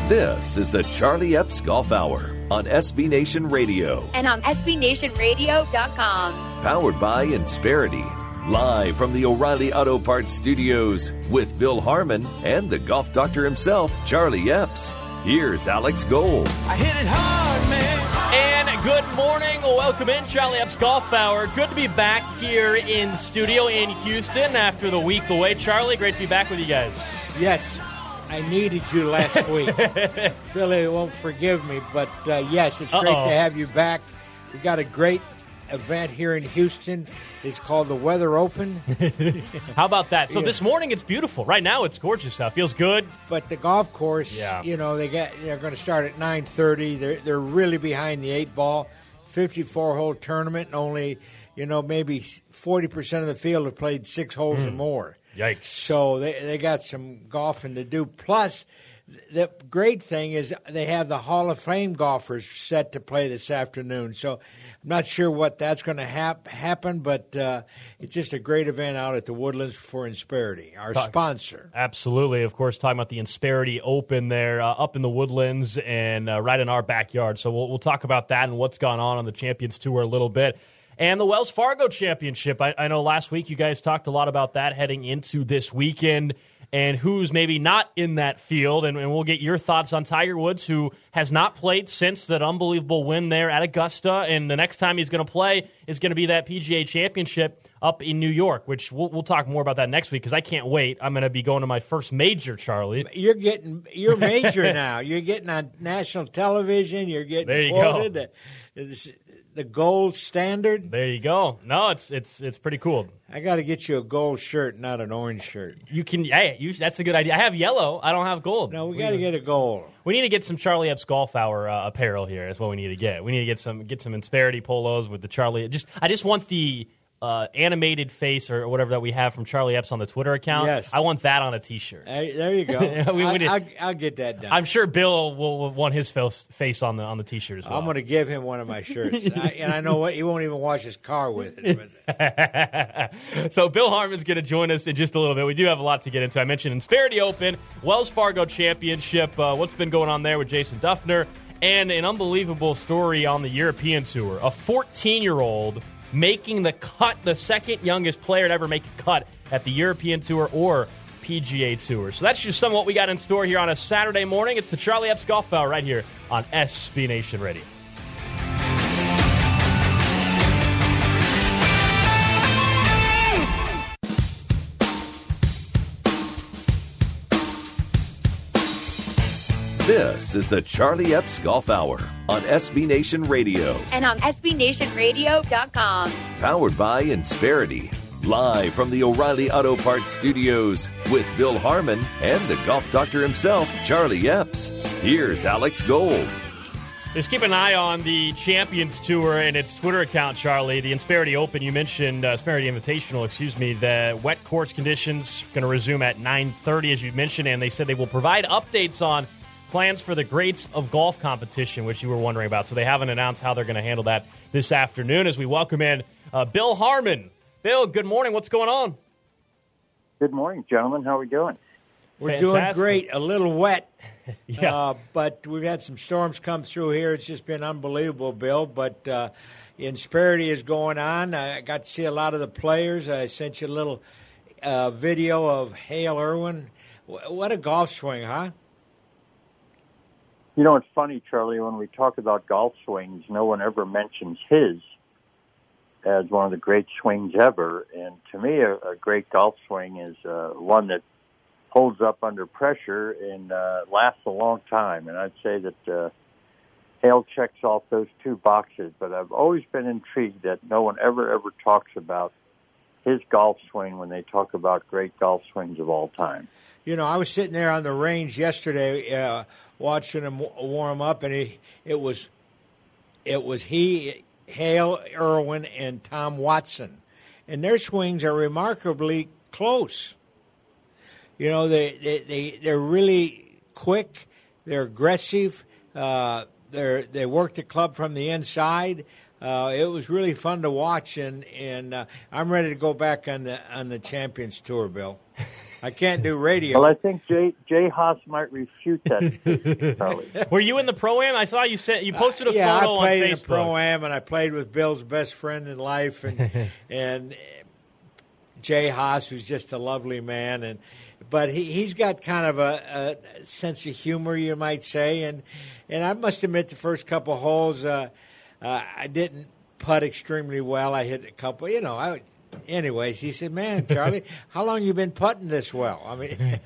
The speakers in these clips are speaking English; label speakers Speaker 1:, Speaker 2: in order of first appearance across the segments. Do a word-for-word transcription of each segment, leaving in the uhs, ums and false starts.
Speaker 1: This is the Charlie Epps Golf Hour on S B Nation Radio.
Speaker 2: And on S B Nation Radio dot com.
Speaker 1: Powered by Insperity. Live from the O'Reilly Auto Parts Studios with Bill Harmon and the golf doctor himself, Charlie Epps. Here's Alex Gold.
Speaker 3: I hit it hard, man.
Speaker 4: And good morning. Welcome in, Charlie Epps Golf Hour. Good to be back here in studio in Houston after the week away. Charlie, great to be back with you guys.
Speaker 5: Yes, I needed you last week. Billy won't forgive me, but uh, yes, it's great
Speaker 4: Uh-oh.
Speaker 5: to have you back. We got a great event here in Houston. It's called the Weather Open.
Speaker 4: How about that? So
Speaker 5: Yeah.
Speaker 4: this morning it's beautiful. Right now it's gorgeous out. Feels good.
Speaker 5: But the golf course,
Speaker 4: Yeah.
Speaker 5: you know, they got they're going to start at nine thirty. They're they're really behind the eight ball. fifty-four hole tournament, and only, you know, maybe forty percent of the field have played six holes
Speaker 4: Mm.
Speaker 5: or more.
Speaker 4: Yikes.
Speaker 5: So they they got some golfing to do. Plus, the great thing is they have the Hall of Fame golfers set to play this afternoon. So I'm not sure what that's going to hap- happen, but uh, it's just a great event out at the Woodlands for Insperity, our
Speaker 4: Talk-
Speaker 5: sponsor.
Speaker 4: Absolutely. Of course, talking about the Insperity Open there uh, up in the Woodlands and uh, right in our backyard. So we'll, we'll talk about that and what's gone on on the Champions Tour a little bit. And the Wells Fargo Championship. I, I know last week you guys talked a lot about that heading into this weekend and who's maybe not in that field. And, and we'll get your thoughts on Tiger Woods, who has not played since that unbelievable win there at Augusta. And the next time he's going to play is going to be that P G A Championship up in New York, which we'll, we'll talk more about that next week because I can't wait. I'm going to be going to my first major, Charlie.
Speaker 5: You're getting you're major now. You're getting on national television. You're getting
Speaker 4: There you
Speaker 5: quoted.
Speaker 4: go.
Speaker 5: The, the gold standard.
Speaker 4: There you go. No, it's it's it's pretty cool.
Speaker 5: I got to get you a gold shirt, not an orange shirt.
Speaker 4: You can, hey, you, that's a good idea. I have yellow. I don't have gold.
Speaker 5: No, we got to get a gold.
Speaker 4: We need to get some Charlie Epps Golf Hour uh, apparel here. That's what we need to get. We need to get some get some Insperity polos with the Charlie. Just I just want the uh, animated face or whatever that we have from Charlie Epps on the Twitter account.
Speaker 5: Yes.
Speaker 4: I want that on a T-shirt.
Speaker 5: Hey, there you go.
Speaker 4: we- we
Speaker 5: I,
Speaker 4: did-
Speaker 5: I'll, I'll get that done.
Speaker 4: I'm sure Bill will, will want his face face on the on the T-shirt as well.
Speaker 5: I'm going to give him one of my shirts, I, and I know what he won't even wash his car with it. But
Speaker 4: So Bill Harmon's going to join us in just a little bit. We do have a lot to get into. I mentioned Insperity Open, Wells Fargo Championship, uh, what's been going on there with Jason Duffner, and an unbelievable story on the European Tour. A fourteen-year-old making the cut, the second youngest player to ever make a cut at the European Tour or P G A Tour. So that's just some of what we got in store here on a Saturday morning. It's the Charlie Epps Golf Hour right here on S B Nation Radio.
Speaker 1: This is the Charlie Epps Golf Hour on S B Nation Radio.
Speaker 2: And on S B Nation Radio dot com.
Speaker 1: Powered by Insperity. Live from the O'Reilly Auto Parts Studios with Bill Harmon and the golf doctor himself, Charlie Epps. Here's Alex Gold.
Speaker 4: Just keep an eye on the Champions Tour and its Twitter account, Charlie. The Insperity Open, you mentioned, uh, Insperity Invitational, excuse me. The wet course conditions going to resume at nine thirty, as you mentioned, and they said they will provide updates on plans for the Greats of Golf competition, which you were wondering about. So they haven't announced how they're going to handle that this afternoon as we welcome in uh, Bill Harmon. Bill, good morning. What's going on?
Speaker 6: Good morning, gentlemen. How are we doing?
Speaker 5: we're
Speaker 4: Fantastic.
Speaker 5: doing great. A little wet,
Speaker 4: Yeah.
Speaker 5: uh, but we've had some storms come through here. It's just been unbelievable, Bill. But uh, Insperity is going on. I got to see a lot of the players. I sent you a little uh, video of Hale Irwin. W- what a golf swing, huh?
Speaker 6: You know, it's funny, Charlie, when we talk about golf swings, no one ever mentions his as one of the great swings ever. And to me, a, a great golf swing is uh, one that holds up under pressure and uh, lasts a long time. And I'd say that uh, Hale checks off those two boxes. But I've always been intrigued that no one ever, ever talks about his golf swing when they talk about great golf swings of all time.
Speaker 5: You know, I was sitting there on the range yesterday uh, watching him w- warm up, and he, it was it was he, Hale Irwin, and Tom Watson. And their swings are remarkably close. You know, they, they, they, they're really quick, they're aggressive, uh, they're, they work the club from the inside. Uh, it was really fun to watch, and, and uh, I'm ready to go back on the on the Champions Tour, Bill. I can't do radio.
Speaker 6: Well, I think Jay Jay Haas might refute that, Charlie.
Speaker 4: Were you in the Pro-Am? I saw you sent, you posted a
Speaker 5: uh, yeah,
Speaker 4: photo
Speaker 5: I played
Speaker 4: on
Speaker 5: in
Speaker 4: Facebook.
Speaker 5: the Pro-Am, and I played with Bill's best friend in life, and and Jay Haas, who's just a lovely man, and but he he's got kind of a, a sense of humor, you might say, and and I must admit, the first couple holes, uh, uh, I didn't putt extremely well. I hit a couple, you know, I. Anyways, he said, "Man, Charlie, how long you been putting this well?" I mean,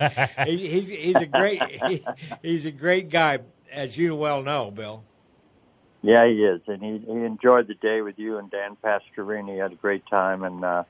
Speaker 5: he, he's he's a great he, he's a great guy, as you well know, Bill.
Speaker 6: Yeah, he is, and he he enjoyed the day with you and Dan Pastorini. He had a great time, and uh,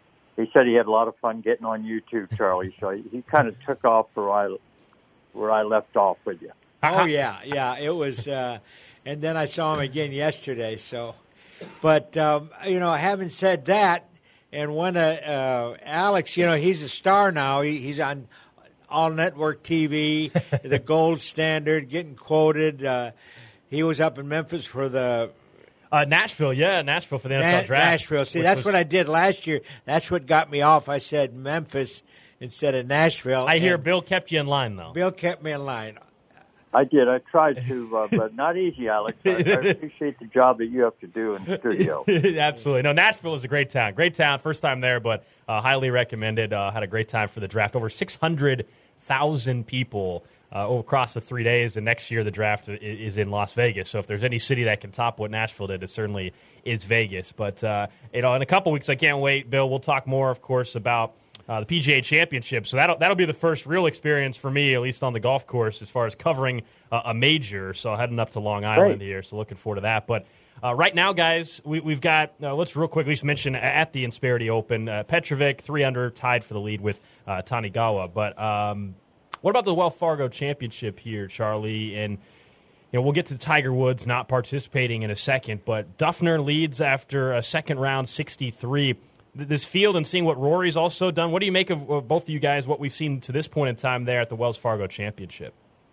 Speaker 6: he said he had a lot of fun getting on you too, Charlie. So he, he kind of took off where I where I left off with you.
Speaker 5: Oh yeah, yeah, it was, uh, and then I saw him again yesterday. So. But, um, you know, having said that, and when uh, uh, Alex, you know, he's a star now. He, he's on all network T V, the gold standard, getting quoted. Uh, he was up in Memphis for the
Speaker 4: Uh, Nashville, yeah, Nashville for the N F L
Speaker 5: Na-
Speaker 4: draft.
Speaker 5: Nashville. See,
Speaker 4: which
Speaker 5: that's
Speaker 4: was-
Speaker 5: what I did last year. That's what got me off. I said Memphis instead of Nashville.
Speaker 4: I hear
Speaker 5: and
Speaker 4: Bill kept you in line, though.
Speaker 5: Bill kept me in line.
Speaker 6: I did. I tried to, uh, but not easy, Alex. I, I appreciate the job that you have to do in the studio.
Speaker 4: Absolutely. No, Nashville is a great town. Great town. First time there, but uh, highly recommended. Uh, had a great time for the draft. Over six hundred thousand people uh, across the three days, and next year the draft is, is in Las Vegas. So if there's any city that can top what Nashville did, it certainly is Vegas. But uh, you know, in a couple weeks, I can't wait, Bill. We'll talk more, of course, about Uh, the P G A Championship. So that'll, that'll be the first real experience for me, at least on the golf course, as far as covering uh, a major. So heading up to Long Island
Speaker 6: Great.
Speaker 4: here, so looking forward to that. But uh, right now, guys, we, we've got, uh, let's real quick at least mention at the Insperity Open, uh, Petrovic, three under, tied for the lead with uh, Tanigawa. But um, what about the Wells Fargo Championship here, Charlie? And you know, we'll get to Tiger Woods not participating in a second, but Duffner leads after a second round sixty-three. This field and seeing what Rory's also done, what do you make of, of both of you guys, what we've seen to this point in time there at the Wells Fargo Championship?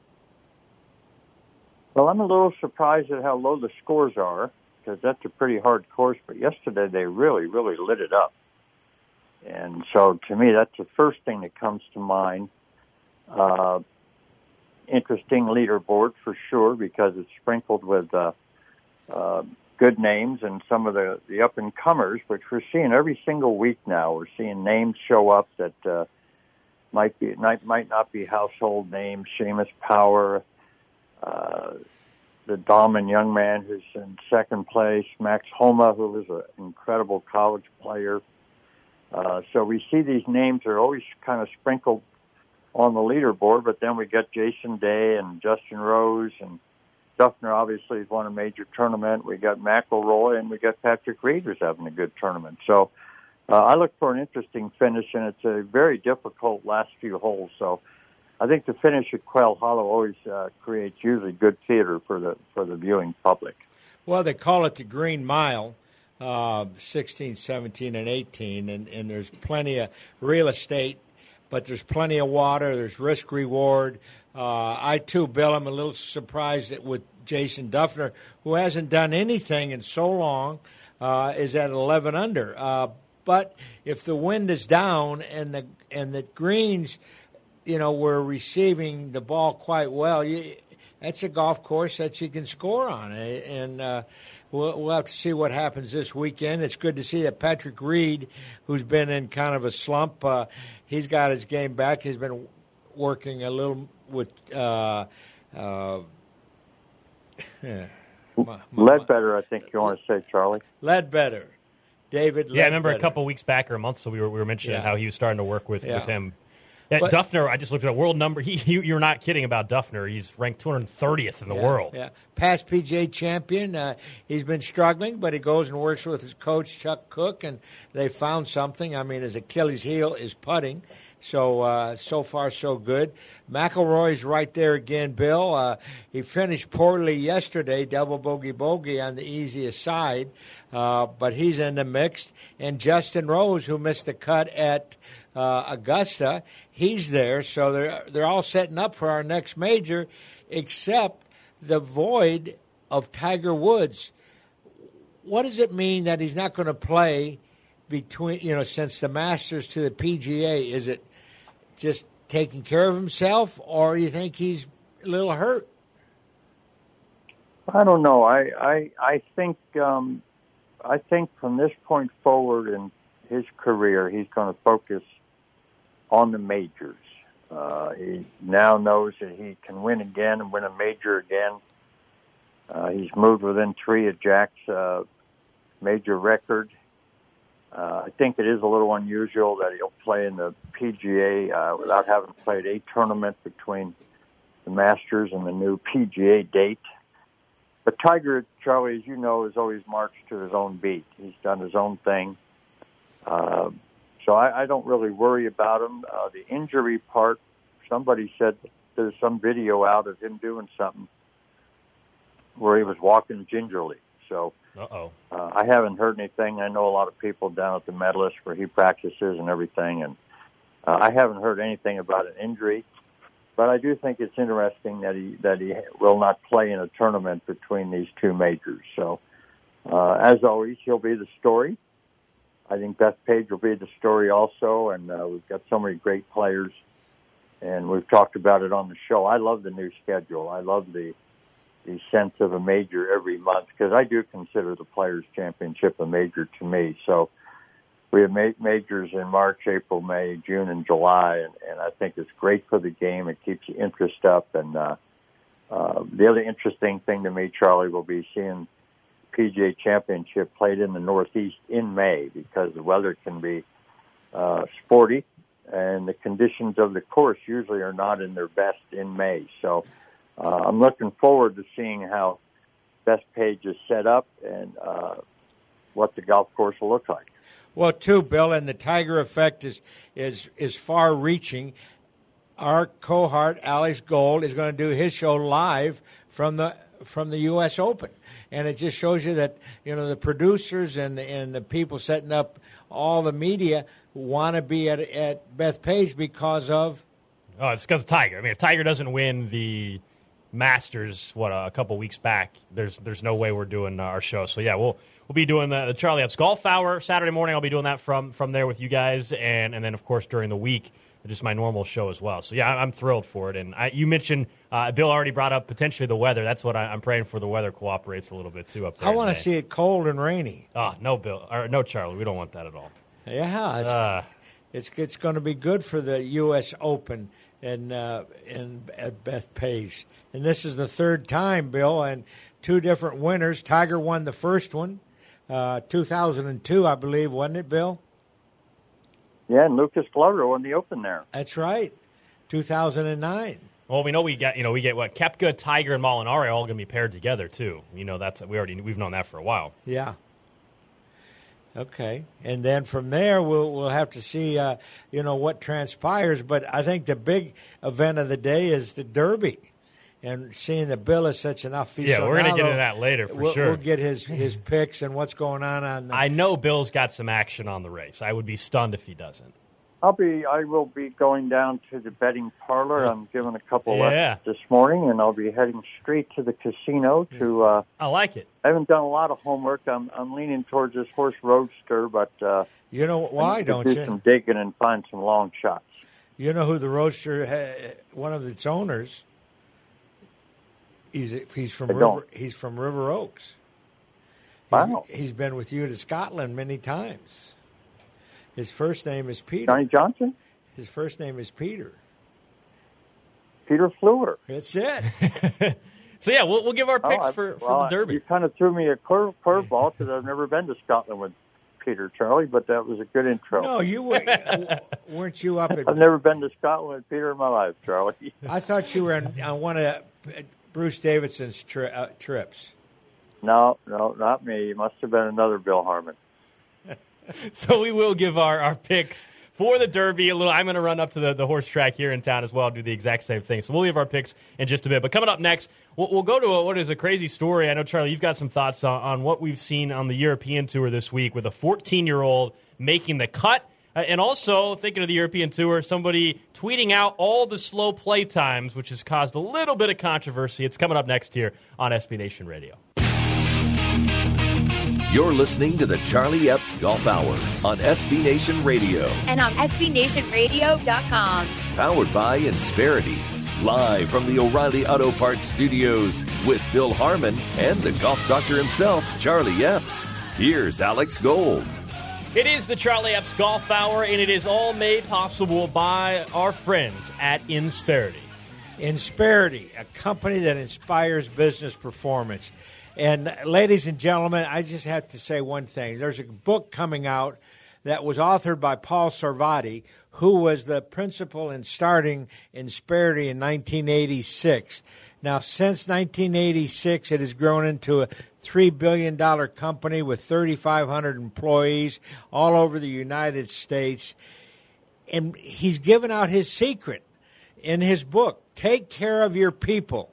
Speaker 6: Well, I'm a little surprised at how low the scores are, because that's a pretty hard course, but yesterday they really, really lit it up. And so to me, that's the first thing that comes to mind. Uh, interesting leaderboard for sure, because it's sprinkled with uh, uh, good names and some of the, the up-and-comers, which we're seeing every single week now. We're seeing names show up that uh, might be might, might not be household names. Seamus Power, uh, the Dahlman young man who's in second place, Max Homa, who was an incredible college player. Uh, so we see these names are always kind of sprinkled on the leaderboard, but then we got Jason Day and Justin Rose, and Duffner obviously has won a major tournament. We got McIlroy, and we got Patrick Reed who's having a good tournament. So uh, I look for an interesting finish, and it's a very difficult last few holes. So I think the finish at Quail Hollow always uh, creates usually good theater for the for the viewing public.
Speaker 5: Well, they call it the Green Mile, uh, sixteen, seventeen, and eighteen, and, and there's plenty of real estate, but there's plenty of water. There's risk-reward. Uh, I, too, Bill, I'm a little surprised that with Jason Duffner, who hasn't done anything in so long, uh, is at eleven under. Uh, but if the wind is down and the and the greens, you know, were receiving the ball quite well, you, that's a golf course that you can score on. And uh, we'll, we'll have to see what happens this weekend. It's good to see that Patrick Reed, who's been in kind of a slump, uh, he's got his game back. He's been working a little with uh, uh, yeah, my, my,
Speaker 6: Ledbetter, I think you want to say, Charlie.
Speaker 5: Ledbetter, David Ledbetter.
Speaker 4: Yeah, I remember a couple weeks back or a month, so we were we were mentioning
Speaker 5: Yeah.
Speaker 4: how he was starting to work with,
Speaker 5: Yeah.
Speaker 4: with him. Yeah,
Speaker 5: But-
Speaker 4: Duffner, I just looked at a world number. He, he, you're not kidding about Duffner. He's ranked two hundred thirtieth in the
Speaker 5: Yeah,
Speaker 4: world.
Speaker 5: Yeah, past P G A champion. Uh, he's been struggling, but he goes and works with his coach Chuck Cook, and they found something. I mean, his Achilles heel is putting. So uh, so far so good. McIlroy's right there again, Bill. Uh, he finished poorly yesterday, double bogey bogey on the easiest side, uh, but he's in the mix. And Justin Rose, who missed the cut at uh, Augusta, he's there. So they're they're all setting up for our next major, except the void of Tiger Woods. What does it mean that he's not going to play between, you know, since the Masters to the P G A? Is it just taking care of himself, or you think he's a little hurt?
Speaker 6: I don't know. I I, I think um, I think from this point forward in his career, he's going to focus on the majors. Uh, he now knows that he can win again and win a major again. Uh, he's moved within three of Jack's uh, major record. Uh, I think it is a little unusual that he'll play in the P G A uh, without having played a tournament between the Masters and the new P G A date. But Tiger, Charlie, as you know, has always marched to his own beat. He's done his own thing. Uh, so I, I don't really worry about him. Uh, the injury part, somebody said there's some video out of him doing something where he was walking gingerly. So
Speaker 4: Uh-oh.
Speaker 6: uh, I haven't heard anything. I know a lot of people down at the Medalist where he practices and everything, and uh, I haven't heard anything about an injury. But I do think it's interesting that he that he will not play in a tournament between these two majors. So, uh, as always, he'll be the story. I think Beth Page will be the story also, and uh, we've got so many great players, and we've talked about it on the show. I love the new schedule. I love the the sense of a major every month, because I do consider the Players' Championship a major to me. So we have ma- majors in March, April, May, June, and July, and, and I think it's great for the game. It keeps the interest up. And uh, uh, the other interesting thing to me, Charlie, will be seeing P G A Championship played in the Northeast in May, because the weather can be uh, sporty, and the conditions of the course usually are not in their best in May. So uh, I'm looking forward to seeing how Bethpage is set up and uh, what the golf course will look like.
Speaker 5: Well, too, Bill, and the Tiger effect is is is far-reaching. Our cohort, Alex Gold, is going to do his show live from the from the U S Open, and it just shows you that, you know, the producers and and the people setting up all the media want to be at at Bethpage because of.
Speaker 4: Oh, it's because of Tiger. I mean, if Tiger doesn't win the Masters, what, a couple weeks back, there's there's no way we're doing our show. So yeah, we'll. We'll be doing the, the Charlie Epps Golf Hour Saturday morning. I'll be doing that from, from there with you guys, and, and then, of course, during the week, just my normal show as well. So, yeah, I'm thrilled for it. And I, you mentioned, uh, Bill already brought up potentially the weather. That's what I, I'm praying for. The weather cooperates a little bit, too, up there.
Speaker 5: I want to see it cold and rainy.
Speaker 4: Oh, no, Bill. Or, no, Charlie. We don't want that at all.
Speaker 5: Yeah, it's
Speaker 4: Uh,
Speaker 5: it's, it's going to be good for the U S Open in, uh, in at Bethpage. And this is the third time, Bill, and two different winners. Tiger won the first one. Uh, two thousand two, I believe, wasn't it, Bill?
Speaker 6: Yeah, and Lucas Glover won the Open there.
Speaker 5: That's right, two thousand nine.
Speaker 4: Well, we know we got, you know, we get what, Koepka, Tiger, and Molinari are all going to be paired together, too. You know, that's, we already, we've known that for a while.
Speaker 5: Yeah. Okay, and then from there we'll we'll have to see, uh, you know, what transpires. But I think the big event of the day is the Derby. And seeing that Bill is such an aficionado.
Speaker 4: Yeah, we're going to get into that later for
Speaker 5: we'll,
Speaker 4: sure.
Speaker 5: We'll get his, his picks and what's going on. on the...
Speaker 4: I know Bill's got some action on the race. I would be stunned if he doesn't.
Speaker 6: I'll be. I will be going down to the betting parlor. I'm giving a couple
Speaker 4: Yeah.
Speaker 6: lessons this morning, and I'll be heading straight to the casino to. Uh,
Speaker 4: I like it.
Speaker 6: I haven't done a lot of homework. I'm I'm leaning towards this horse Roadster, but uh,
Speaker 5: You know why,
Speaker 6: I need to
Speaker 5: don't
Speaker 6: do
Speaker 5: you?
Speaker 6: some digging and find some long shots.
Speaker 5: You know who the Roadster, ha- one of its owners. He's he's from
Speaker 6: I
Speaker 5: River,
Speaker 6: don't.
Speaker 5: he's from River Oaks. He's,
Speaker 6: Wow.
Speaker 5: he's been with you to Scotland many times. His first name is Peter.
Speaker 6: Johnny Johnson,
Speaker 5: His first name is Peter.
Speaker 6: Peter Fluer.
Speaker 5: That's it.
Speaker 4: So, yeah, we'll, we'll give our picks
Speaker 6: Oh, I-
Speaker 4: for, for
Speaker 6: well,
Speaker 4: the Derby.
Speaker 6: You kind of threw me a curve curveball because I've never been to Scotland with Peter, Charlie, but that was a good intro.
Speaker 5: No, you were, weren't you up
Speaker 6: I've
Speaker 5: at?
Speaker 6: never been to Scotland with Peter in my life, Charlie.
Speaker 5: I thought you were on, on one of Bruce Davidson's tri- uh, trips.
Speaker 6: No, no, not me. It must have been another Bill Harmon.
Speaker 4: So we will give our, our picks for the Derby. A little. I'm going to run up to the, the horse track here in town as well, do the exact same thing. So we'll give our picks in just a bit. But coming up next, we'll, we'll go to a, what is a crazy story. I know, Charlie, you've got some thoughts on, on what we've seen on the European Tour this week with a fourteen-year-old making the cut. Uh, and also, thinking of the European Tour, somebody tweeting out all the slow play times, which has caused a little bit of controversy. It's coming up next here on S B Nation Radio.
Speaker 1: You're listening to the Charlie Epps Golf Hour on S B Nation Radio.
Speaker 2: And on S B Nation Radio dot com.
Speaker 1: Powered by Insperity. Live from the O'Reilly Auto Parts Studios with Bill Harmon and the golf doctor himself, Charlie Epps. Here's Alex Gold.
Speaker 4: It is the Charlie Epps Golf Hour, and it is all made possible by our friends at Insperity.
Speaker 5: Insperity, a company that inspires business performance. And ladies and gentlemen, I just have to say one thing. There's a book coming out that was authored by Paul Sarvadi, who was the principal in starting Insperity in nineteen eighty-six. Now, since nineteen eighty-six, it has grown into a three billion dollars company with thirty-five hundred employees all over the United States. And he's given out his secret in his book, Take Care of Your People.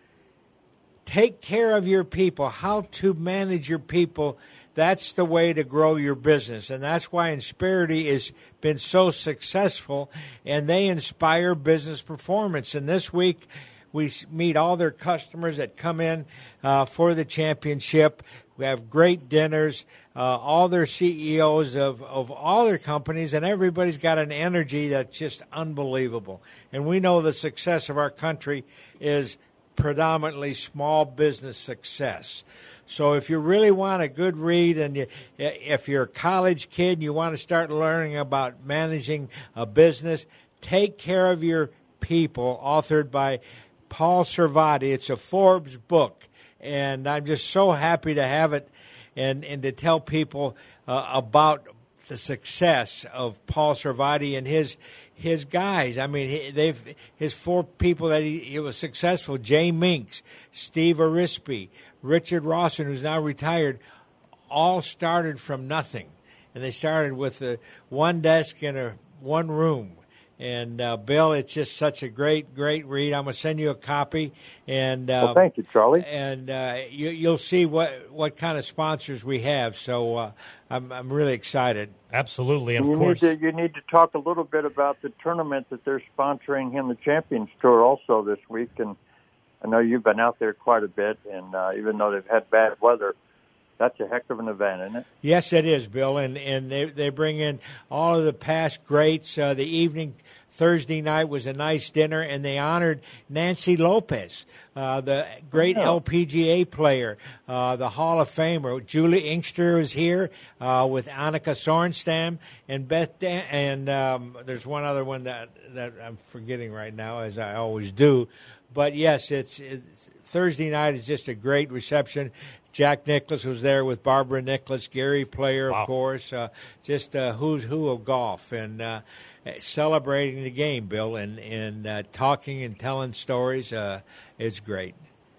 Speaker 5: Take care of your people, how to manage your people. That's the way to grow your business. And that's why Insperity has been so successful, and they inspire business performance. And this week, we meet all their customers that come in uh, for the championship. We have great dinners, uh, all their C E Os of, of all their companies, and everybody's got an energy that's just unbelievable. And we know the success of our country is predominantly small business success. So if you really want a good read, and you, if you're a college kid and you want to start learning about managing a business, Take Care of Your People, authored by Paul Sarvadi. It's a Forbes book, and I'm just so happy to have it and, and to tell people uh, about the success of Paul Sarvadi and his his guys. I mean, they've his four people that he, he was successful: Jay Minks, Steve Arispe, Richard Rawson, who's now retired. All started from nothing, and they started with a, one desk in a one room. And, uh, Bill, it's just such a great, great read. I'm going to send you a copy. And uh,
Speaker 6: well, thank you, Charlie.
Speaker 5: And uh, you, you'll see what, what kind of sponsors we have. So uh, I'm, I'm really excited.
Speaker 4: Absolutely, of
Speaker 6: you
Speaker 4: course.
Speaker 6: Need to, you need to talk a little bit about the tournament that they're sponsoring in the Champions Tour also this week. And I know you've been out there quite a bit, and uh, even though they've had bad weather, that's a heck of an event, isn't it?
Speaker 5: Yes, it is, Bill. And and they, they bring in all of the past greats. Uh, the evening Thursday night was a nice dinner, and they honored Nancy Lopez, uh, the great
Speaker 6: oh.
Speaker 5: L P G A player, uh, the Hall of Famer. Julie Inkster was here uh, with Annika Sorenstam and Beth. Dan- and um, there's one other one that, that I'm forgetting right now, as I always do. But, yes, it's, it's Thursday night is just a great reception. Jack Nicklaus was there with Barbara Nicklaus, Gary Player, of
Speaker 4: wow.
Speaker 5: course, uh, just uh, who's who of golf, and uh, celebrating the game, Bill, and, and uh, talking and telling stories. Uh, it's great.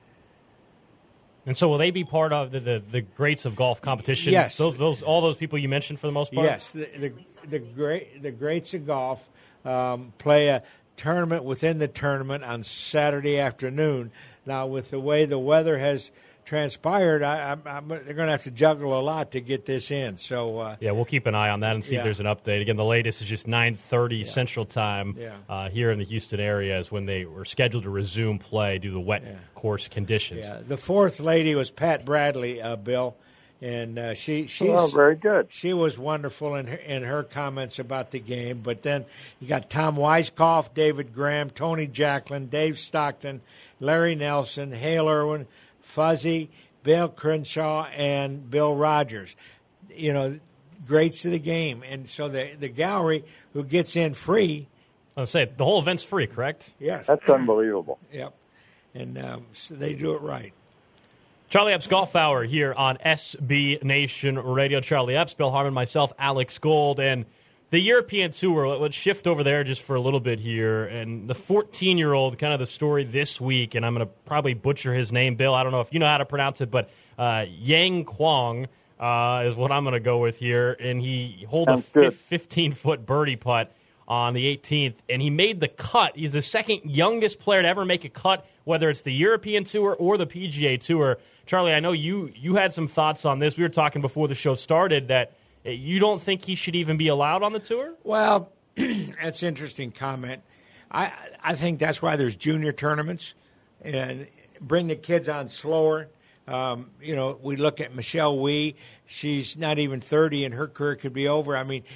Speaker 4: And so will they be part of the, the, the greats of golf competition?
Speaker 5: Yes.
Speaker 4: Those, those, all those people you mentioned for the most part?
Speaker 5: Yes. The, the, the, great, the greats of golf um, play a tournament within the tournament on Saturday afternoon. Now, with the way the weather has transpired, I, I, I'm, they're going to have to juggle a lot to get this in. So uh,
Speaker 4: yeah, we'll keep an eye on that and see
Speaker 5: yeah.
Speaker 4: if there's an update. Again, the latest is just nine thirty
Speaker 5: yeah.
Speaker 4: Central Time
Speaker 5: yeah.
Speaker 4: uh, here in the Houston area is when they were scheduled to resume play due to the wet
Speaker 5: yeah.
Speaker 4: course conditions.
Speaker 5: Yeah. The fourth lady was Pat Bradley, uh, Bill, and uh, she she's
Speaker 6: oh, very good.
Speaker 5: She was wonderful in her, in her comments about the game. But then you got Tom Weiskopf, David Graham, Tony Jacklin, Dave Stockton, Larry Nelson, Hale Irwin, Fuzzy, Bill Crenshaw, and Bill Rogers. You know, greats of the game. And so the the gallery, who gets in free.
Speaker 4: I'll say the whole event's free, correct?
Speaker 5: Yes.
Speaker 6: That's unbelievable.
Speaker 5: Yep. And um, so they do it right.
Speaker 4: Charlie Epps Golf Hour here on S B Nation Radio. Charlie Epps, Bill Harmon, myself, Alex Gold, and the European Tour. Let's shift over there just for a little bit here. And the fourteen-year-old, kind of the story this week, and I'm going to probably butcher his name, Bill. I don't know if you know how to pronounce it, but uh, Yang Kwong uh, is what I'm going to go with here. And he holed a fifteen-foot birdie putt on the eighteenth, and he made the cut. He's the second youngest player to ever make a cut, whether it's the European Tour or the P G A Tour. Charlie, I know you you had some thoughts on this. We were talking before the show started that you don't think he should even be allowed on the tour?
Speaker 5: Well, that's an interesting comment. I I think that's why there's junior tournaments, and bring the kids on slower. Um, you know, we look at Michelle Wie. She's not even thirty, and her career could be over. I mean,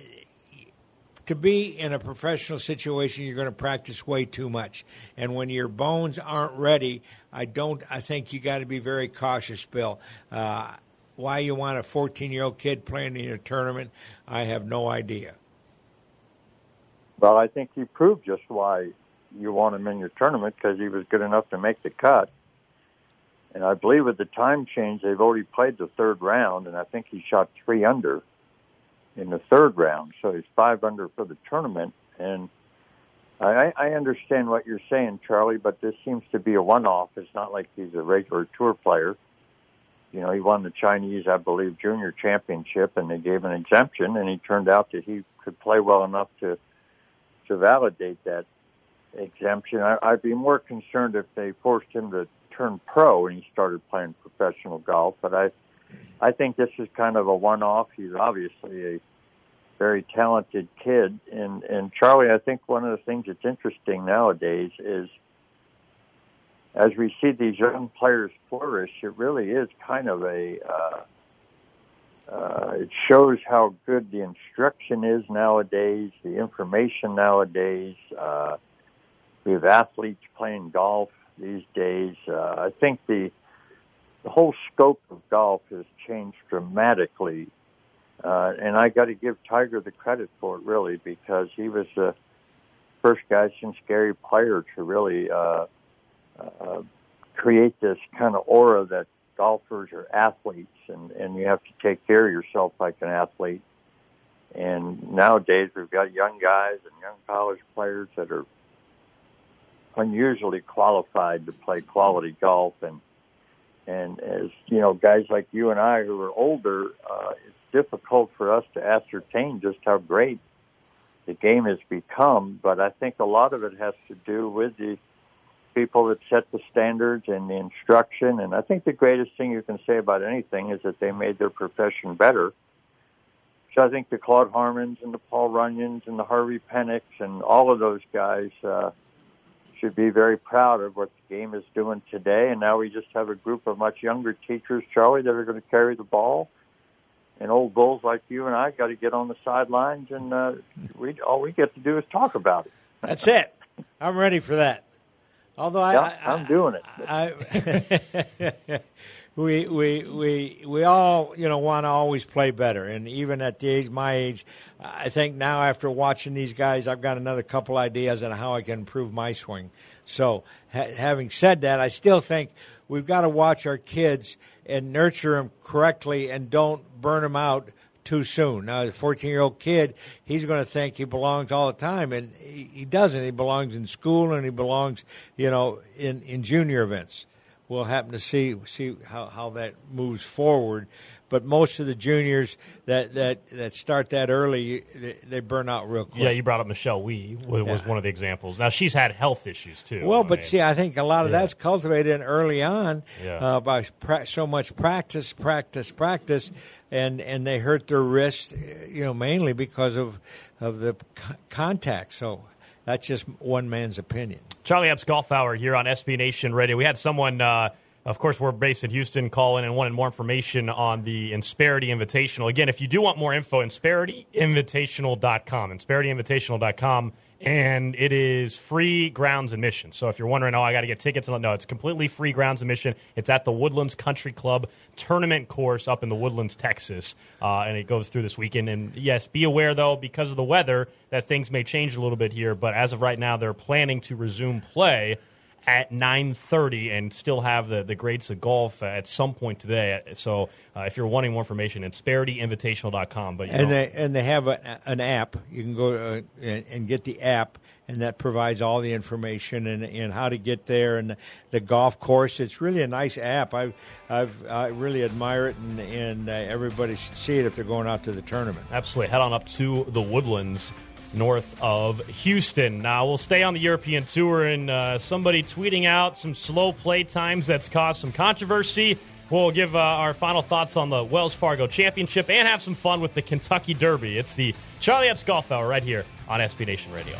Speaker 5: to be in a professional situation, you're going to practice way too much. And when your bones aren't ready, I don't. I think you got to be very cautious, Bill. Uh, why you want a fourteen-year-old kid playing in a tournament, I have no idea.
Speaker 6: Well, I think he proved just why you want him in your tournament, because he was good enough to make the cut. And I believe with the time change, they've already played the third round, and I think he shot three under in the third round. So he's five under for the tournament. And I, I understand what you're saying, Charlie, but this seems to be a one-off. It's not like he's a regular tour player. You know, he won the Chinese, I believe, junior championship, and they gave an exemption, and he turned out that he could play well enough to to validate that exemption. I, I'd be more concerned if they forced him to turn pro and he started playing professional golf. But I, I think this is kind of a one-off. He's obviously a very talented kid. And, and Charlie, I think one of the things that's interesting nowadays is as we see these young players flourish, it really is kind of a, uh, uh, it shows how good the instruction is nowadays, the information nowadays. Uh, we have athletes playing golf these days. Uh, I think the the whole scope of golf has changed dramatically. Uh, and I got to give Tiger the credit for it, really, because he was the first guy since Gary Player to really uh, uh, create this kind of aura that golfers are athletes, and, and you have to take care of yourself like an athlete. And nowadays we've got young guys and young college players that are unusually qualified to play quality golf. And and as you know, guys like you and I who are older, uh, it's difficult for us to ascertain just how great the game has become. But I think a lot of it has to do with the people that set the standards and the instruction. And I think the greatest thing you can say about anything is that they made their profession better. So I think the Claude Harmons and the Paul Runyons and the Harvey Pennocks and all of those guys uh, should be very proud of what the game is doing today. And now we just have a group of much younger teachers, Charlie, that are going to carry the ball. And old bulls like you and I got to get on the sidelines, and uh, we all we get to do is talk about it.
Speaker 5: That's it. I'm ready for that. Although I,
Speaker 6: yeah,
Speaker 5: I,
Speaker 6: I'm doing it.
Speaker 5: I, we we we we all you know want to always play better, and even at the age my age, I think now after watching these guys, I've got another couple ideas on how I can improve my swing. So, ha- having said that, I still think we've got to watch our kids and nurture them correctly, and don't burn them out too soon. Now, a fourteen-year-old kid, he's going to think he belongs all the time, and he, he doesn't. He belongs in school, and he belongs, you know, in, in junior events. We'll happen to see see how, how that moves forward. But most of the juniors that, that, that start that early, they, they burn out real quick.
Speaker 4: Yeah, you brought up Michelle Wie was
Speaker 5: Yeah.
Speaker 4: one of the examples. Now, she's had health issues, too.
Speaker 5: Well,
Speaker 4: I
Speaker 5: but
Speaker 4: mean,
Speaker 5: see, I think a lot of
Speaker 4: yeah.
Speaker 5: that's cultivated early on
Speaker 4: Yeah.
Speaker 5: uh, by pra- so much practice, practice, practice, and, and they hurt their wrists, you know, mainly because of of the c- contact. So that's just one man's opinion.
Speaker 4: Charlie Epps Golf Hour here on S B Nation Radio. We had someone, uh, of course, we're based in Houston, call in and wanted more information on the Insperity Invitational. Again, if you do want more info, insperity invitational dot com, insperity invitational dot com, and it is free grounds admission. So if you're wondering, oh, I got to get tickets, no, it's completely free grounds admission. It's at the Woodlands Country Club tournament course up in the Woodlands, Texas, uh, and it goes through this weekend. And yes, be aware, though, because of the weather, that things may change a little bit here, but as of right now, they're planning to resume play at nine thirty and still have the, the grades of golf at some point today. So uh, if you're wanting more information, it's insperity invitational dot com. But you
Speaker 5: And
Speaker 4: know,
Speaker 5: they and they have a, an app. You can go uh, and, and get the app, and that provides all the information and, and how to get there and the, the golf course. It's really a nice app. I I've I really admire it, and and uh, everybody should see it if they're going out to the tournament.
Speaker 4: absolutely. Head on up to the Woodlands north of Houston. Now, we'll stay on the European Tour, and uh, somebody tweeting out some slow play times that's caused some controversy. We'll give uh, our final thoughts on the Wells Fargo Championship and have some fun with the Kentucky Derby. It's the Charlie Epps Golf Hour right here on S B Nation Radio.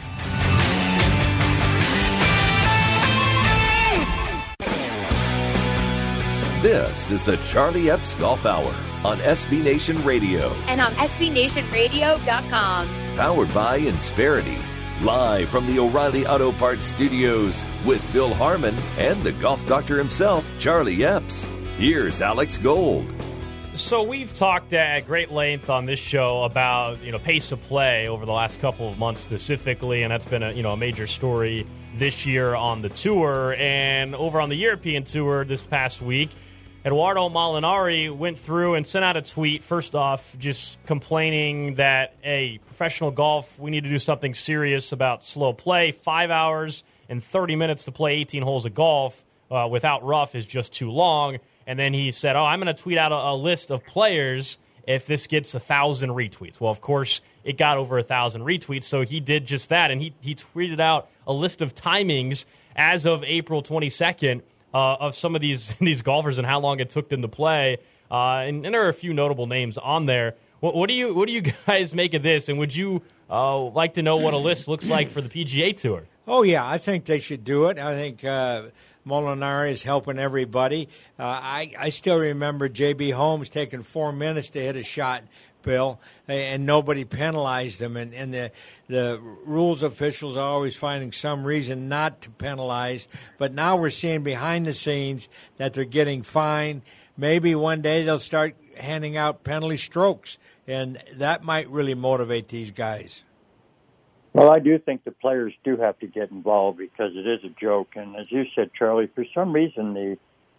Speaker 1: This is the Charlie Epps Golf Hour on S B Nation Radio.
Speaker 2: And on S B Nation Radio dot com.
Speaker 1: Powered by Insperity. Live from the O'Reilly Auto Parts Studios with Bill Harmon and the golf doctor himself, Charlie Epps. Here's Alex Gold.
Speaker 4: So we've talked at great length on this show about, you know, pace of play over the last couple of months specifically, and that's been a, you know, a major story this year on the tour. And over on the European Tour this past week, Eduardo Molinari went through and sent out a tweet, first off, just complaining that, hey, professional golf, we need to do something serious about slow play. Five hours and thirty minutes to play eighteen holes of golf uh, without rough is just too long. And then he said, oh, I'm going to tweet out a, a list of players if this gets one thousand retweets. Well, of course, it got over one thousand retweets, so he did just that. And he, he tweeted out a list of timings as of April twenty-second uh, of some of these these golfers and how long it took them to play. Uh, and, and there are a few notable names on there. What, what do you what do you guys make of this? And would you uh, like to know what a list looks like for the P G A Tour?
Speaker 5: Oh, yeah, I think they should do it. I think uh, Molinari is helping everybody. Uh, I, I still remember J B. Holmes taking four minutes to hit a shot, Bill, and nobody penalized him. And, and the the rules officials are always finding some reason not to penalize. But now we're seeing behind the scenes that they're getting fined. Maybe one day they'll start handing out penalty strokes, and that might really motivate these guys.
Speaker 6: Well, I do think the players do have to get involved because it is a joke. And as you said, Charlie, for some reason the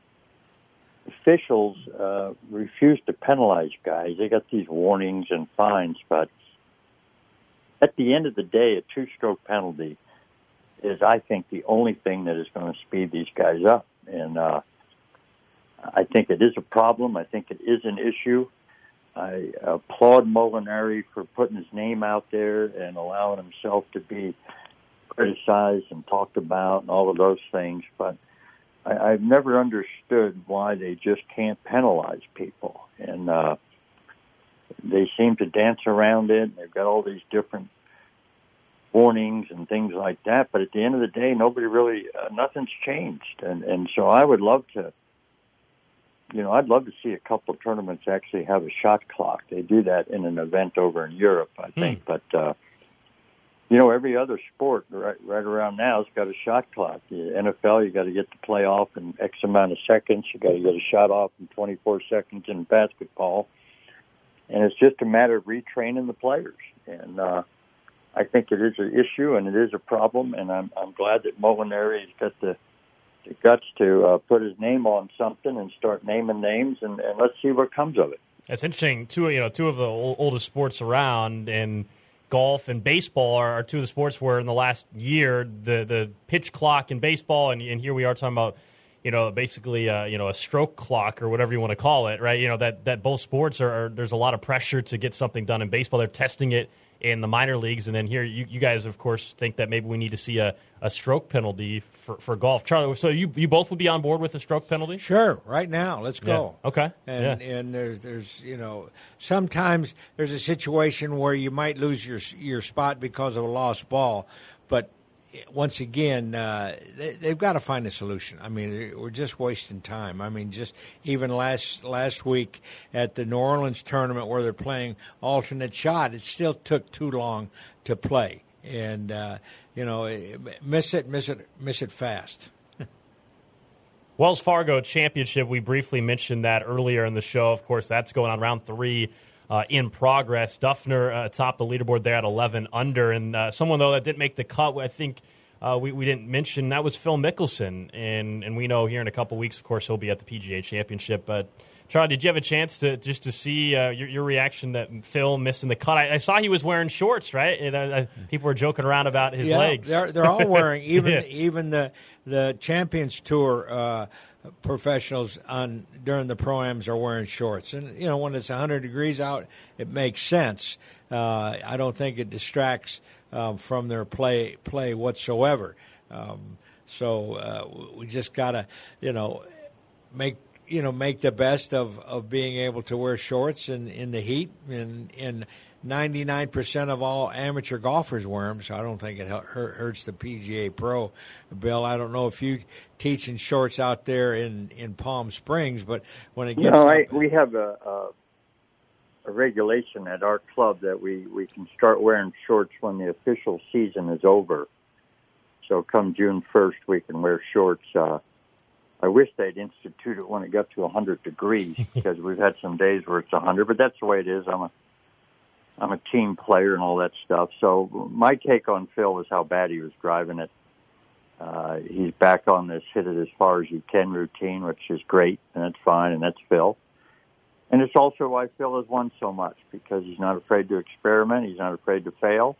Speaker 6: officials uh, refuse to penalize guys. They got these warnings and fines, but at the end of the day, a two-stroke penalty is, I think, the only thing that is going to speed these guys up. And uh, I think it is a problem. I think it is an issue. I applaud Molinari for putting his name out there and allowing himself to be criticized and talked about and all of those things. But I, I've never understood why they just can't penalize people. And uh, they seem to dance around it. They've got all these different warnings and things like that. But at the end of the day, nobody really, uh, nothing's changed. And, and so I would love to, You know, I'd love to see a couple of tournaments actually have a shot clock. They do that in an event over in Europe, I think. Hmm. But, uh, you know, every other sport right, right around now has got a shot clock. The N F L, you got to get the play off in X amount of seconds. You got to get a shot off in twenty-four seconds in basketball. And it's just a matter of retraining the players. And uh, I think it is an issue and it is a problem. And I'm, I'm glad that Molinari's got the the guts to uh, put his name on something and start naming names, and, and let's see what comes of it.
Speaker 4: That's interesting. Two, you know, two of the oldest sports around, and golf and baseball are, are two of the sports where in the last year the the pitch clock in baseball, and, and here we are talking about, you know, basically, uh, you know, a stroke clock or whatever you want to call it, right? You know, that that both sports are, are there's a lot of pressure to get something done in baseball. They're testing it in the minor leagues, and then here you, you guys, of course, think that maybe we need to see a, a stroke penalty for, for golf. Charlie, so you you both would be on board with a stroke penalty?
Speaker 5: Sure, right now, let's go.
Speaker 4: Yeah. Okay.
Speaker 5: And
Speaker 4: yeah.
Speaker 5: and there's there's you know sometimes there's a situation where you might lose your your spot because of a lost ball, but once again, uh, they, they've got to find a solution. I mean, we're just wasting time. I mean, just even last last week at the New Orleans tournament where they're playing alternate shot, it still took too long to play. And, uh, you know, miss it, miss it, miss it fast.
Speaker 4: Wells Fargo Championship, we briefly mentioned that earlier in the show. Of course, that's going on round three. Uh, in progress. Duffner uh, topped the leaderboard there at eleven under. And uh, someone, though, that didn't make the cut, I think uh, we, we didn't mention, that was Phil Mickelson. And and we know here in a couple weeks, of course, he'll be at the P G A Championship. But, Charlie, did you have a chance to just to see uh, your, your reaction that Phil missing the cut? I, I saw he was wearing shorts, right? And, uh, people were joking around about his
Speaker 5: yeah,
Speaker 4: legs.
Speaker 5: They're, they're all wearing, even
Speaker 4: yeah.
Speaker 5: even the, the Champions Tour uh professionals on during the pro-ams are wearing shorts. And, you know, when it's one hundred degrees out, it makes sense. Uh, I don't think it distracts um, from their play play whatsoever. Um, so uh, we just got to, you know, make you know make the best of, of being able to wear shorts in, in the heat and, and ninety-nine percent of all amateur golfers wear them, so I don't think it hurts the P G A Pro. Bill, I don't know if you teach in shorts out there in, in Palm Springs, but when it gets
Speaker 6: no,
Speaker 5: up,
Speaker 6: I, we have a, a a regulation at our club that we, we can start wearing shorts when the official season is over. So come June first, we can wear shorts. Uh, I wish they'd institute it when it got to one hundred degrees, because we've had some days where it's one hundred, but that's the way it is. I'm a I'm a team player and all that stuff. So my take on Phil is how bad he was driving it. Uh, he's back on this hit it as far as you can routine, which is great, and that's fine, and that's Phil. And it's also why Phil has won so much, because he's not afraid to experiment. He's not afraid to fail.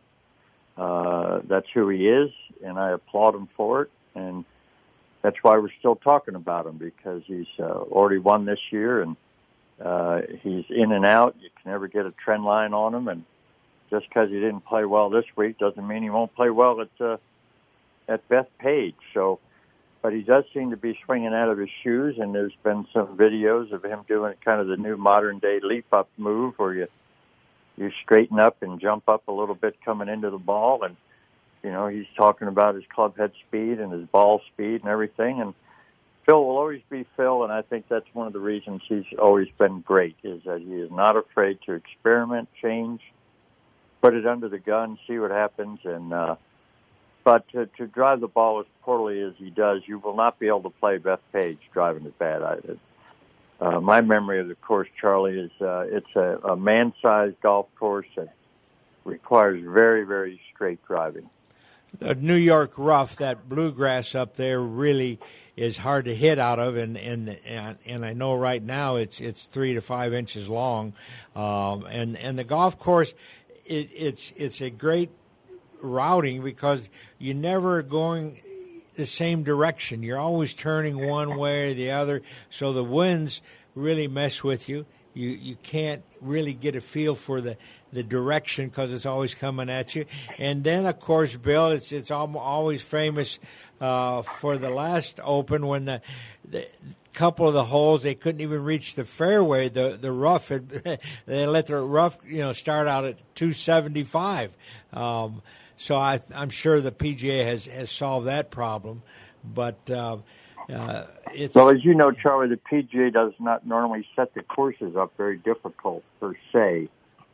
Speaker 6: Uh, that's who he is, and I applaud him for it. And that's why we're still talking about him, because he's uh, already won this year, and uh, he's in and out. You can never get a trend line on him. And just because he didn't play well this week doesn't mean he won't play well at uh, at Bethpage. So, but he does seem to be swinging out of his shoes, and there's been some videos of him doing kind of the new modern-day leap-up move, where you you straighten up and jump up a little bit coming into the ball. And, you know, he's talking about his club head speed and his ball speed and everything. And Phil will always be Phil, and I think that's one of the reasons he's always been great, is that he is not afraid to experiment, change, put it under the gun, see what happens. And uh, but to, to drive the ball as poorly as he does, you will not be able to play Bethpage driving it bad. I, uh, my memory of the course, Charlie, is uh, it's a, a man-sized golf course that requires very, very straight driving.
Speaker 5: The New York rough, that bluegrass up there, really is hard to hit out of, and and and, and I know right now it's it's three to five inches long, um, and and the golf course, it, it's it's a great routing, because you're never going the same direction. You're always turning one way or the other, so the winds really mess with you. You you can't really get a feel for the, the direction, because it's always coming at you. And then, of course, Bill, it's it's always famous uh, for the last Open, when the, the couple of the holes they couldn't even reach the fairway. The the rough had, they let the rough you know start out at two seventy-five. Um, so I, I'm sure the P G A has, has solved that problem, but. Uh, Uh, it's,
Speaker 6: well, as you know, Charlie, the P G A does not normally set the courses up very difficult per se.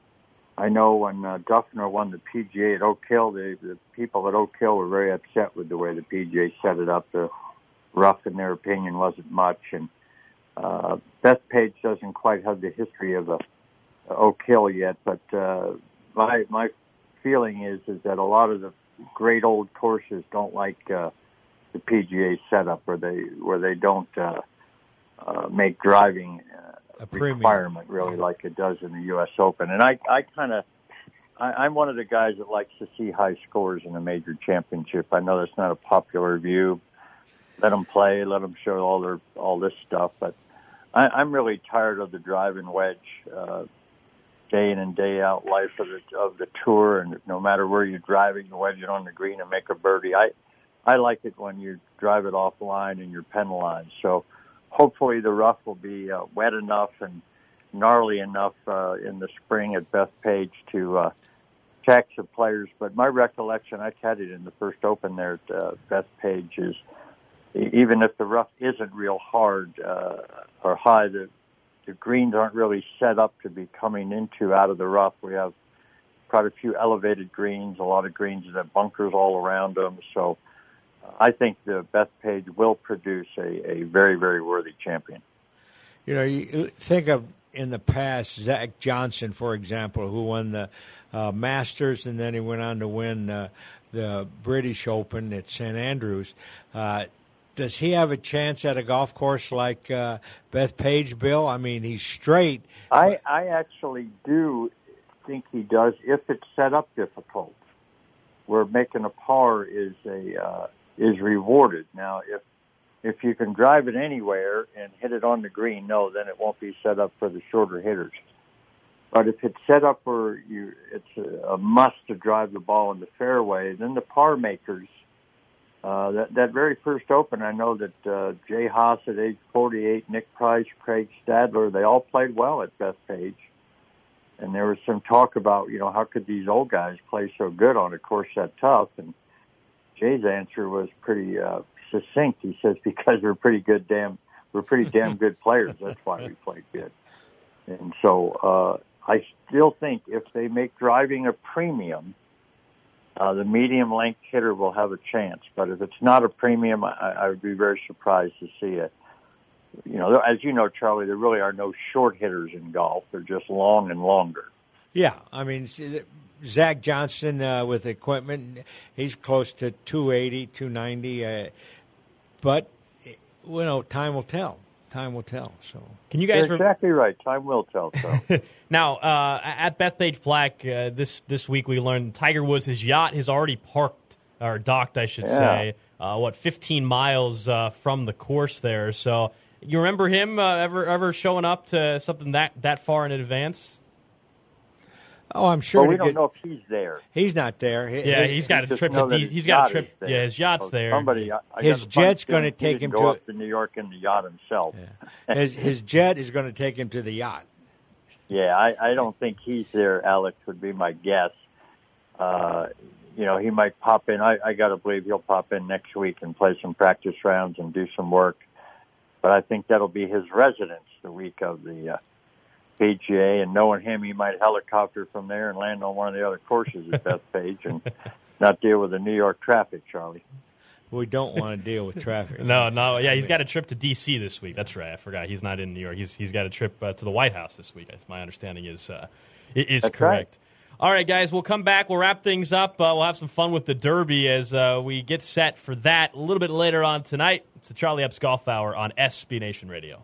Speaker 6: I know when uh, Duffner won the P G A at Oak Hill, the, the people at Oak Hill were very upset with the way the P G A set it up. The rough, in their opinion, wasn't much. And uh, Bethpage doesn't quite have the history of a, a Oak Hill yet, but uh, my my feeling is is that a lot of the great old courses don't like uh, the P G A setup, where they where they don't uh, uh, make driving uh, a requirement really like it does in the U S Open. And I, I kind of, I'm one of the guys that likes to see high scores in a major championship. I know that's not a popular view. Let them play, let them show all their all this stuff. But I, I'm really tired of the driving wedge, uh, day in and day out life of the of the tour. And no matter where you're driving, you wedge it on the green and make a birdie. I. I like it when you drive it offline and you're penalized. So hopefully the rough will be uh, wet enough and gnarly enough uh, in the spring at Bethpage to uh, tax the players. But my recollection, I caddied in the first Open there at uh, Bethpage, is even if the rough isn't real hard uh, or high, the, the greens aren't really set up to be coming into out of the rough. We have quite a few elevated greens, a lot of greens that have bunkers all around them. So I think the Bethpage will produce a, a very, very worthy champion.
Speaker 5: You know, you think of in the past, Zach Johnson, for example, who won the uh, Masters, and then he went on to win uh, the British Open at Saint Andrews. Uh, does he have a chance at a golf course like uh, Bethpage, Bill? I mean, he's straight.
Speaker 6: I, I actually do think he does, if it's set up difficult, where making a par is a uh, is rewarded. Now, if if you can drive it anywhere and hit it on the green, no, then it won't be set up for the shorter hitters. But if it's set up where you, it's a, a must to drive the ball in the fairway, then the par makers, uh, that, that very first Open, I know that uh, Jay Haas at age forty-eight, Nick Price, Craig Stadler, they all played well at Bethpage. And there was some talk about, you know, how could these old guys play so good on a course that tough? And Jay's answer was pretty uh, succinct. He says, because we're pretty good, damn, we're pretty damn good players. That's why we play good. And so uh, I still think if they make driving a premium, uh, the medium length hitter will have a chance. But if it's not a premium, I, I would be very surprised to see it. You know, as you know, Charlie, there really are no short hitters in golf. They're just long and longer. Yeah,
Speaker 5: I mean, Zach Johnson uh, with equipment, he's close to two eighty, two ninety. Uh, but, you know, time will tell. Time will tell. So,
Speaker 4: can you guys?
Speaker 6: You're exactly right. Time will tell. So.
Speaker 4: Now, uh, at Bethpage Black uh, this this week, we learned Tiger Woods' his yacht has already parked or docked, I should
Speaker 6: yeah.
Speaker 4: say. Uh, what, fifteen miles uh, from the course there? So. You remember him uh, ever ever showing up to something that, that far in advance?
Speaker 5: Oh, I'm sure.
Speaker 6: Well, we don't
Speaker 5: get,
Speaker 6: know if he's there.
Speaker 5: He's not there. He,
Speaker 4: yeah,
Speaker 5: he,
Speaker 4: he's got a trip. To D- he's got a trip. Yeah, his yacht's
Speaker 6: so
Speaker 4: there.
Speaker 6: Somebody, I, I
Speaker 5: his jet's going to take him
Speaker 6: go
Speaker 5: to
Speaker 6: up to New York in the yacht himself.
Speaker 5: Yeah. his his jet is going to take him to the yacht.
Speaker 6: Yeah, I, I don't think he's there. Alex would be my guess. Uh, you know, he might pop in. I, I got to believe he'll pop in next week and play some practice rounds and do some work. But I think that'll be his residence the week of the uh, P G A. And knowing him, he might helicopter from there and land on one of the other courses at Bethpage and not deal with the New York traffic, Charlie.
Speaker 5: We don't want to deal with traffic.
Speaker 4: no, no. Yeah, he's got a trip to D C this week. That's right. I forgot. He's not in New York. He's He's got a trip uh, to the White House this week, if my understanding is, uh, is
Speaker 6: That's
Speaker 4: correct.
Speaker 6: Right.
Speaker 4: All right, guys, we'll come back. We'll wrap things up. Uh, we'll have some fun with the Derby as uh, we get set for that a little bit later on tonight. It's the Charlie Epps Golf Hour on S B Nation Radio.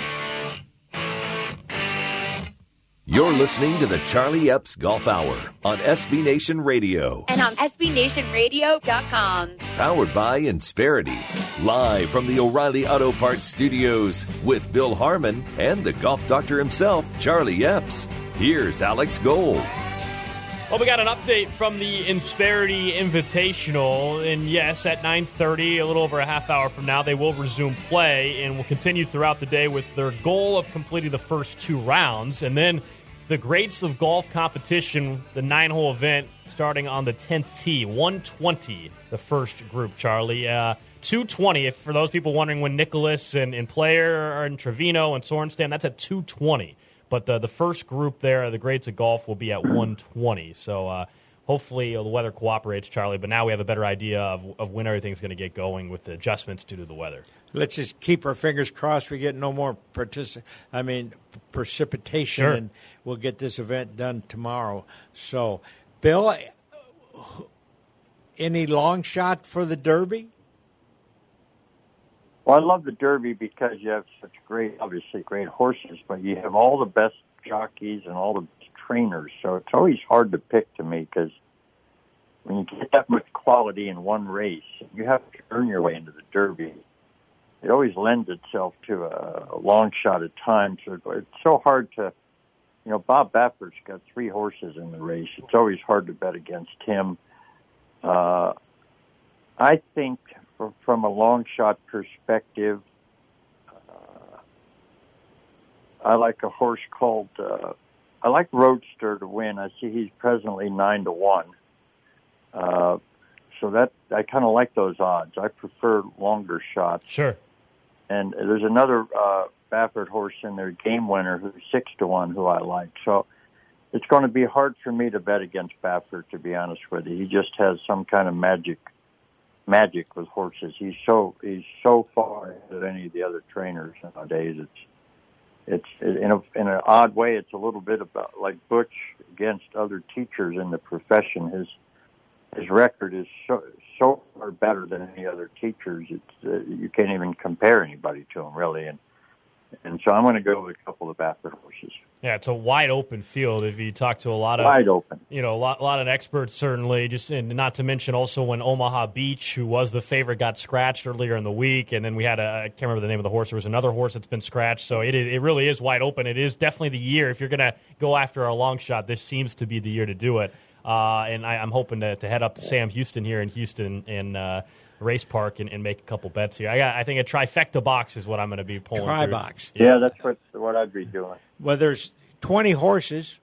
Speaker 1: You're listening to the Charlie Epps Golf Hour on S B Nation Radio.
Speaker 2: And on S B Nation Radio dot com.
Speaker 1: Powered by Insperity. Live from the O'Reilly Auto Parts Studios with Bill Harmon and the golf doctor himself, Charlie Epps. Here's Alex Gold.
Speaker 4: Well, we got an update from the Insperity Invitational, and yes, at nine thirty, a little over a half hour from now, they will resume play and will continue throughout the day with their goal of completing the first two rounds, and then the Greats of Golf competition, the nine-hole event, starting on the tenth tee, one twenty, the first group, Charlie. Uh, two twenty, if for those people wondering when Nicholas and, and Player and Trevino and Sorenstam, that's at two twenty. But the, the first group there, the Greats of Golf, will be at one twenty. So uh, hopefully uh, the weather cooperates, Charlie. But now we have a better idea of, of when everything's going to get going with the adjustments due to the weather.
Speaker 5: Let's just keep our fingers crossed we get no more partici- I mean, precipitation,
Speaker 4: sure.
Speaker 5: and we'll get this event done tomorrow. So, Bill, any long shot for the Derby?
Speaker 6: Well, I love the Derby because you have such great, obviously great horses, but you have all the best jockeys and all the best trainers. So it's always hard to pick to me because when you get that much quality in one race, you have to earn your way into the Derby. It always lends itself to a, a long shot at times. So it's so hard to, you know, Bob Baffert's got three horses in the race. It's always hard to bet against him. Uh, I think from a long shot perspective, uh, I like a horse called, uh, I like Roadster to win. I see he's presently nine to one. Uh, so that, I kind of like those odds. I prefer longer shots.
Speaker 4: Sure.
Speaker 6: And there's another, uh, Baffert horse in there, Game Winner, who's six to one, who I like. So it's going to be hard for me to bet against Baffert, to be honest with you. He just has some kind of magic magic with horses. He's so he's so far ahead of any of the other trainers nowadays. It's it's in a in an odd way. It's a little bit about like Butch against other teachers in the profession. His his record is so so far better than any other teachers. It's uh, you can't even compare anybody to him really. And and so I'm going to go with a couple of Baffert horses.
Speaker 4: Yeah, it's a wide open field. If you talk to a lot of
Speaker 6: wide open,
Speaker 4: you know, a lot, a lot of experts certainly. Just and not to mention also when Omaha Beach, who was the favorite, got scratched earlier in the week, and then we had a I can't remember the name of the horse. There was another horse that's been scratched, so it it really is wide open. It is definitely the year if you're going to go after a long shot. This seems to be the year to do it. Uh, and I, I'm hoping to, to head up to Sam Houston here in Houston and. Uh, Race Park and, and make a couple bets here. I got. I think a trifecta box is what I'm going to be pulling.
Speaker 5: Tri
Speaker 4: through.
Speaker 5: box.
Speaker 6: Yeah, that's what what I'd be doing.
Speaker 5: Well, there's twenty horses,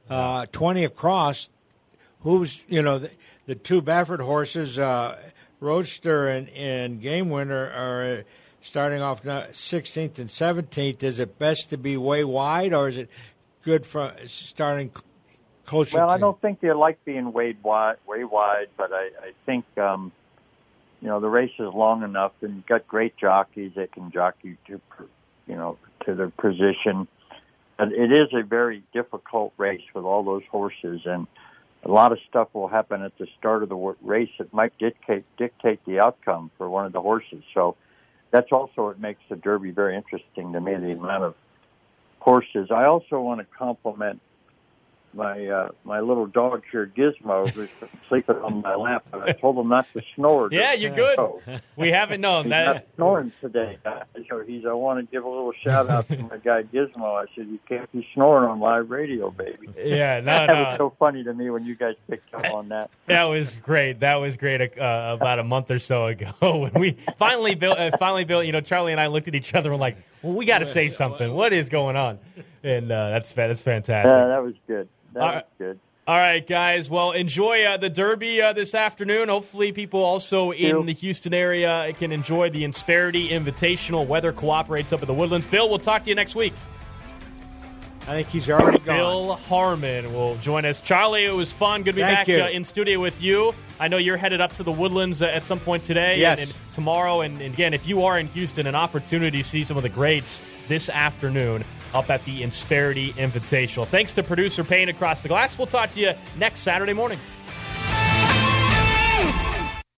Speaker 5: uh, twenty across. Who's, you know, the, the two Baffert horses, uh, Roadster and, and Game Winner, are starting off now sixteenth and seventeenth. Is it best to be way wide, or is it good for starting closer
Speaker 6: Well,
Speaker 5: to...
Speaker 6: I don't think they like being way wide, way wide, but I, I think, um, you know, the race is long enough, and you've got great jockeys that can jockey to, you know, to their position. And it is a very difficult race with all those horses, and a lot of stuff will happen at the start of the race that might dictate dictate the outcome for one of the horses. So that's also what makes the Derby very interesting to me, the amount of horses. I also want to compliment my uh, my little dog here, Gizmo, who's sleeping on my lap. And I told him not to snore.
Speaker 4: Yeah, you're good.
Speaker 6: So
Speaker 4: we haven't known
Speaker 6: he's
Speaker 4: that.
Speaker 6: not snoring today. So he's. I want to give a little shout out to my guy Gizmo. I said, you can't be snoring on live radio, baby.
Speaker 4: Yeah, no,
Speaker 6: that
Speaker 4: no.
Speaker 6: was so funny to me when you guys picked up on that.
Speaker 4: That was great. That was great. Uh, about a month or so ago, when we finally built, uh, finally built. You know, Charlie and I looked at each other and were like, "Well, we got to say something. What is going on?" And uh, that's that's fantastic.
Speaker 6: Yeah, that was good. That
Speaker 4: All
Speaker 6: was
Speaker 4: right.
Speaker 6: good.
Speaker 4: All right, guys. Well, enjoy uh, the Derby uh, this afternoon. Hopefully, people also in
Speaker 6: you.
Speaker 4: the Houston area can enjoy the Insperity Invitational. Weather cooperates up at the Woodlands. Bill, we'll talk to you next week.
Speaker 5: I think he's already gone.
Speaker 4: Bill Harmon will join us. Charlie, it was fun. Good to be
Speaker 5: Thank
Speaker 4: back
Speaker 5: you.
Speaker 4: uh, in studio with you. I know you're headed up to the Woodlands uh, at some point today
Speaker 5: Yes.
Speaker 4: and, and tomorrow. And, and again, if you are in Houston, an opportunity to see some of the greats this afternoon up at the Insperity Invitational. Thanks to producer Payne across the glass. We'll talk to you next Saturday morning.